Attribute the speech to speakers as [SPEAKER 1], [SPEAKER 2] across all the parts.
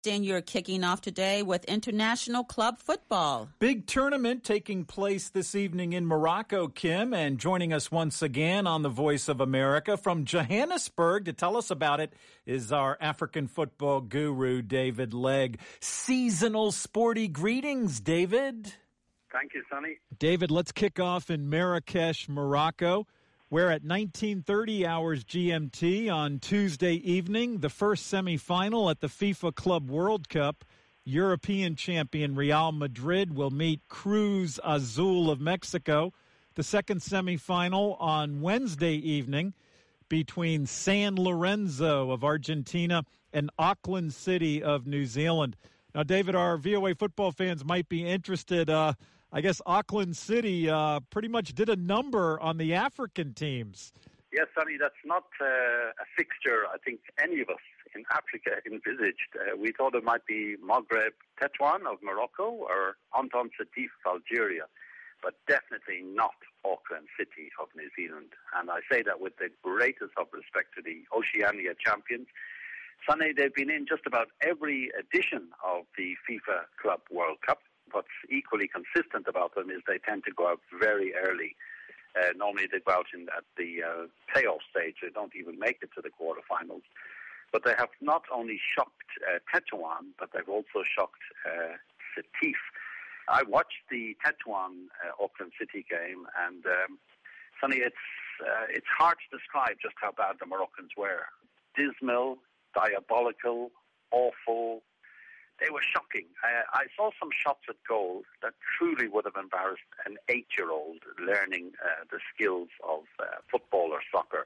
[SPEAKER 1] And you're kicking off today with international club football.
[SPEAKER 2] Big tournament taking place this evening in Morocco, Kim, and joining us once again on the Voice of America from Johannesburg to tell us about it is our African football guru, David Legg. Seasonal sporty greetings, David.
[SPEAKER 3] Thank you, Sonny.
[SPEAKER 2] David, let's kick off in Marrakesh, Morocco, where at 19:30 hours GMT on Tuesday evening, the first semifinal at the FIFA Club World Cup, European champion Real Madrid will meet Cruz Azul of Mexico. The second semifinal on Wednesday evening between San Lorenzo of Argentina and Auckland City of New Zealand. Now, David, our VOA football fans might be interested. I guess Auckland City pretty much did a number on the African teams.
[SPEAKER 3] Yes, Sonny, that's not a fixture I think any of us in Africa envisaged. We thought it might be Maghreb Tetouan of Morocco or Anton Setif of Algeria, but definitely not Auckland City of New Zealand. And I say that with the greatest of respect to the Oceania champions. Sonny, they've been in just about every edition of the FIFA Club World Cup. What's equally consistent about them is they tend to go out very early. Normally they go out at the playoff stage. They don't even make it to the quarterfinals. But they have not only shocked Tetouan, but they've also shocked Setif. I watched the Tetouan Auckland City game, and Sonny, it's hard to describe just how bad the Moroccans were. Dismal, diabolical, awful. They were shocking. I saw some shots at goal that truly would have embarrassed an 8-year-old learning the skills of football or soccer.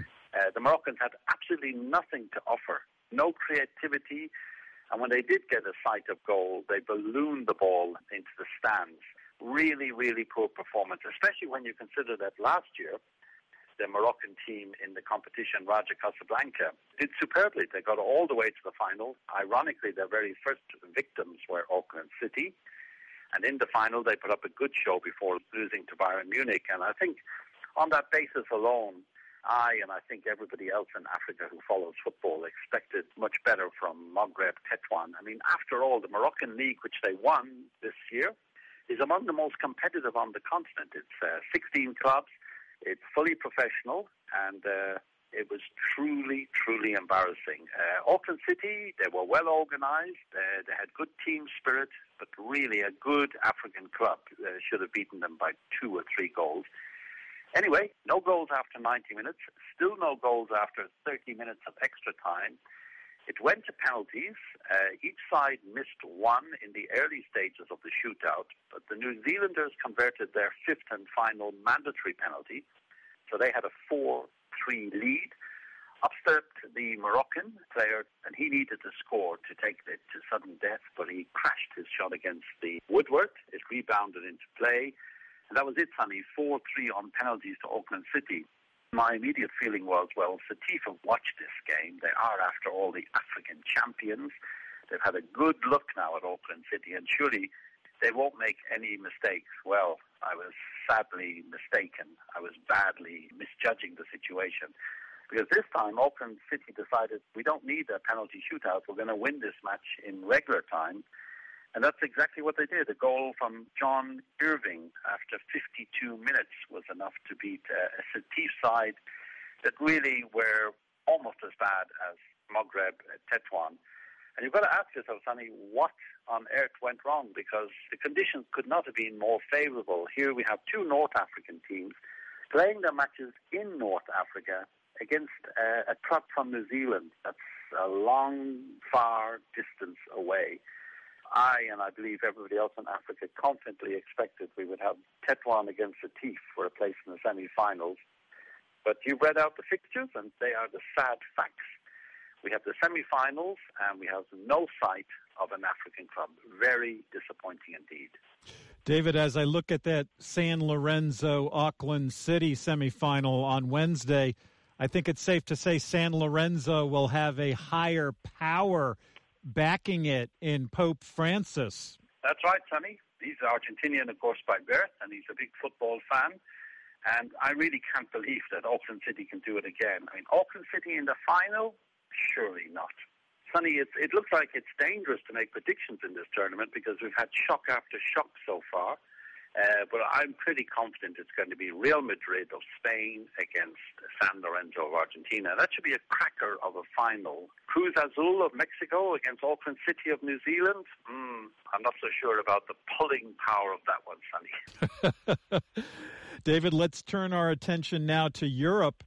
[SPEAKER 3] The Moroccans had absolutely nothing to offer, no creativity, and when they did get a sight of goal, they ballooned the ball into the stands. Really, really poor performance, especially when you consider that last year, the Moroccan team in the competition, Raja Casablanca, did superbly. They got all the way to the final. Ironically, their very first victims were Auckland City. And in the final, they put up a good show before losing to Bayern Munich. And I think on that basis alone, I think everybody else in Africa who follows football expected much better from Maghreb Tetouan. I mean, after all, the Moroccan League, which they won this year, is among the most competitive on the continent. It's 16 clubs. It's fully professional, and it was truly, truly embarrassing. Auckland City, they were well organized. They had good team spirit, but really a good African club should have beaten them by 2 or 3 goals. Anyway, no goals after 90 minutes, still no goals after 30 minutes of extra time. It went to penalties. Each side missed one in the early stages of the shootout, but the New Zealanders converted their 5th and final mandatory penalty, so they had a 4-3 lead. Up stepped the Moroccan player, and he needed to score to take it to sudden death, but he crashed his shot against the woodwork. It rebounded into play, and that was it, Sonny. 4-3 on penalties to Auckland City. My immediate feeling was, well, Setif have watched this game. They are, after all, the African champions. They've had a good look now at Auckland City, and surely they won't make any mistakes. Well, I was sadly mistaken. I was badly misjudging the situation. Because this time, Auckland City decided we don't need a penalty shootout. We're going to win this match in regular time. And that's exactly what they did. A goal from John Irving after 52 minutes was enough to beat a Setif side that really were almost as bad as Maghreb Tetouan. And you've got to ask yourself, Sonny, what on earth went wrong? Because the conditions could not have been more favourable. Here we have 2 North African teams playing their matches in North Africa against a club from New Zealand that's a long, far distance away. I believe everybody else in Africa confidently expected we would have Tetouan against Setif for a place in the semi-finals. But you read out the fixtures, and they are the sad facts. We have the semi-finals, and we have no sight of an African club. Very disappointing indeed.
[SPEAKER 2] David, as I look at that San Lorenzo Auckland City semi-final on Wednesday, I think it's safe to say San Lorenzo will have a higher power backing it in Pope Francis.
[SPEAKER 3] That's right, Sonny. He's Argentinian, of course, by birth, and he's a big football fan. And I really can't believe that Auckland City can do it again. I mean, Auckland City in the final? Surely not. Sonny, it looks like it's dangerous to make predictions in this tournament because we've had shock after shock so far. But I'm pretty confident it's going to be Real Madrid of Spain against San Lorenzo of Argentina. That should be a cracker of a final. Cruz Azul of Mexico against Auckland City of New Zealand. I'm not so sure about the pulling power of that one, Sonny.
[SPEAKER 2] David, let's turn our attention now to Europe.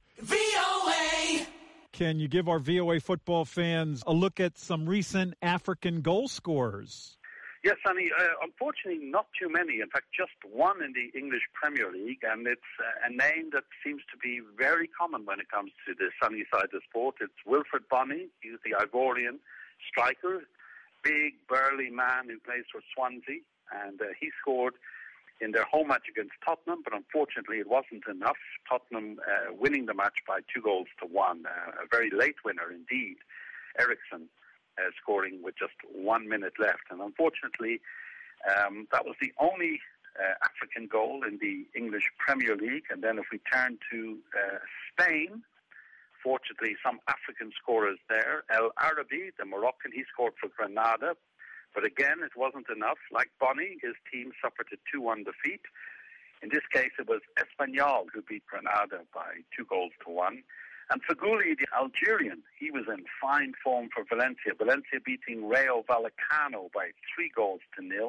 [SPEAKER 4] VOA!
[SPEAKER 2] Can you give our VOA football fans a look at some recent African goal scorers?
[SPEAKER 3] Yes, Sonny, unfortunately not too many. In fact, just one in the English Premier League, and it's a name that seems to be very common when it comes to the sunny side of sport. It's Wilfred Bonney. He's the Ivorian striker, big, burly man who plays for Swansea, and he scored in their home match against Tottenham, but unfortunately it wasn't enough. Tottenham winning the match by 2-1, a very late winner indeed. Eriksson scoring with just 1 minute left. And unfortunately, that was the only African goal in the English Premier League. And then if we turn to Spain, fortunately some African scorers there. El Arabi, the Moroccan, he scored for Granada. But again, it wasn't enough. Like Bonney, his team suffered a 2-1 defeat. In this case, it was Espanyol who beat Granada by 2-1. And Feghouli, the Algerian, he was in fine form for Valencia. Valencia beating Rayo Vallecano by 3-0.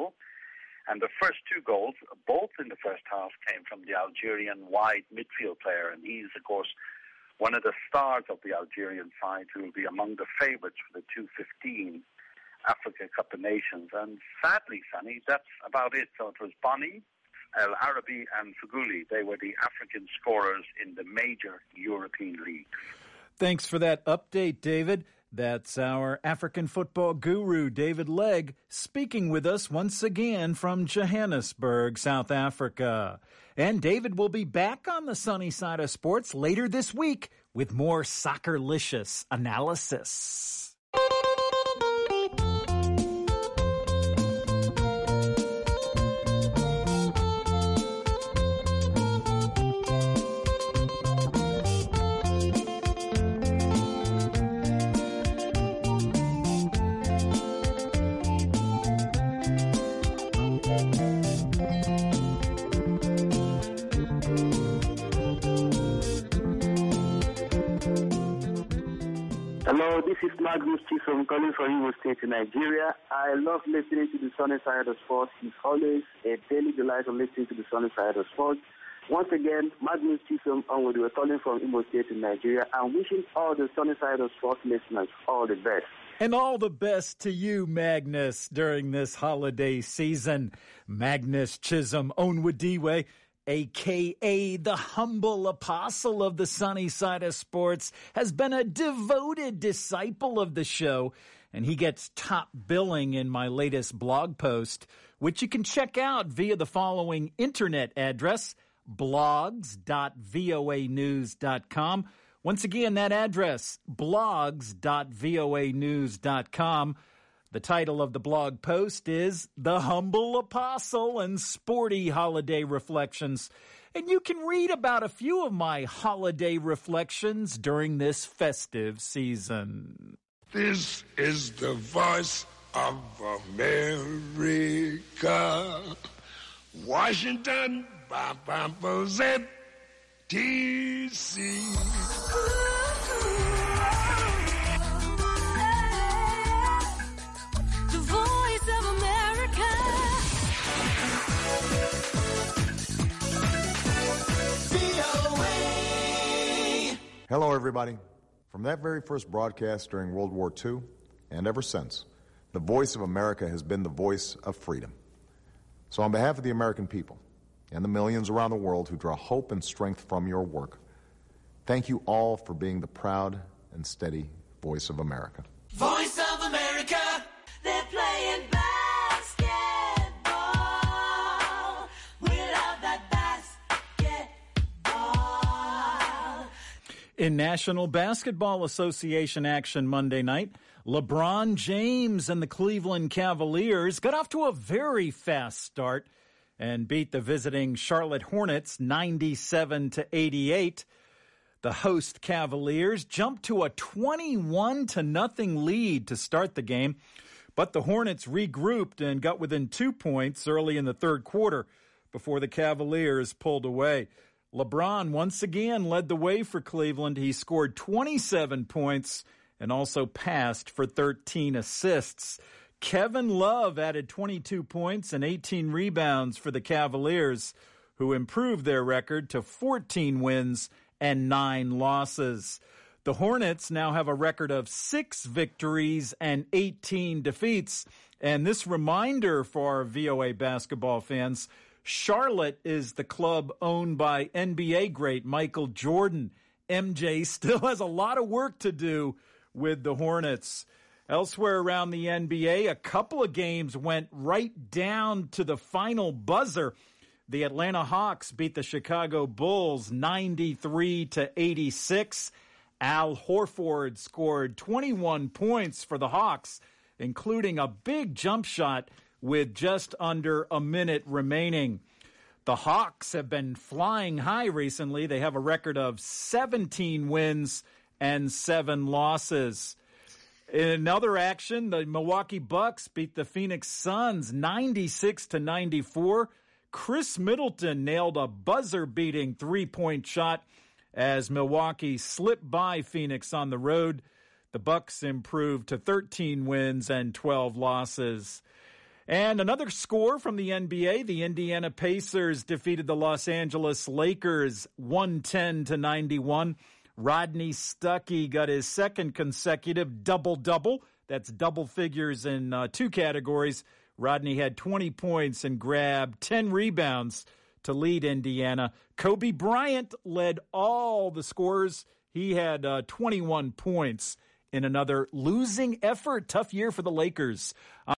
[SPEAKER 3] And the first 2 goals, both in the first half, came from the Algerian wide midfield player. And he's, of course, one of the stars of the Algerian side who will be among the favourites for the 2015 Africa Cup of Nations. And sadly, Sonny, that's about it. So it was Bonney, El Arabi and Feghouli. They were the African scorers in the major European leagues.
[SPEAKER 2] Thanks for that update, David. That's our African football guru, David Legg, speaking with us once again from Johannesburg, South Africa. And David will be back on the sunny side of sports later this week with more Soccerlicious analysis.
[SPEAKER 5] Hello, this is Magnus Chisom calling from Imo State in Nigeria. I love listening to the sunny side of sports. It's always a daily delight of listening to the sunny side of sports. Once again, Magnus Chisom Onwood, we're calling from Imo State in Nigeria and wishing all the sunny side of sports listeners all the best.
[SPEAKER 2] And all the best to you, Magnus, during this holiday season. Magnus Chisom Onwodiwe, a.k.a. the humble apostle of the sunny side of sports, has been a devoted disciple of the show, and he gets top billing in my latest blog post, which you can check out via the following internet address, blogs.voanews.com. Once again, that address, blogs.voanews.com. The title of the blog post is The Humble Apostle and Sporty Holiday Reflections. And you can read about a few of my holiday reflections during this festive season.
[SPEAKER 6] This is the voice of America. Washington, D.C.
[SPEAKER 7] Hello, everybody. From that very first broadcast during World War II, and ever since, the voice of America has been the voice of freedom. So on behalf of the American people and the millions around the world who draw hope and strength from your work, thank you all for being the proud and steady voice of America.
[SPEAKER 4] Voice of America, they're playing basketball. We love that basketball.
[SPEAKER 2] In National Basketball Association action Monday night, LeBron James and the Cleveland Cavaliers got off to a very fast start and beat the visiting Charlotte Hornets 97-88. The host Cavaliers jumped to a 21-0 lead to start the game, but the Hornets regrouped and got within 2 points early in the third quarter before the Cavaliers pulled away. LeBron once again led the way for Cleveland. He scored 27 points and also passed for 13 assists. Kevin Love added 22 points and 18 rebounds for the Cavaliers, who improved their record to 14 wins and 9 losses. The Hornets now have a record of 6 victories and 18 defeats. And this reminder for our VOA basketball fans, Charlotte is the club owned by NBA great Michael Jordan. MJ still has a lot of work to do with the Hornets. Elsewhere around the NBA, a couple of games went right down to the final buzzer. The Atlanta Hawks beat the Chicago Bulls 93-86. Al Horford scored 21 points for the Hawks, including a big jump shot with just under a minute remaining. The Hawks have been flying high recently. They have a record of 17 wins and 7 losses. In other action, the Milwaukee Bucks beat the Phoenix Suns 96-94. Chris Middleton nailed a buzzer-beating three-point shot as Milwaukee slipped by Phoenix on the road. The Bucks improved to 13 wins and 12 losses. And another score from the NBA, the Indiana Pacers defeated the Los Angeles Lakers 110-91. Rodney Stuckey got his second consecutive double-double. That's double figures in 2 categories. Rodney had 20 points and grabbed 10 rebounds to lead Indiana. Kobe Bryant led all the scorers. He had 21 points in another losing effort. Tough year for the Lakers.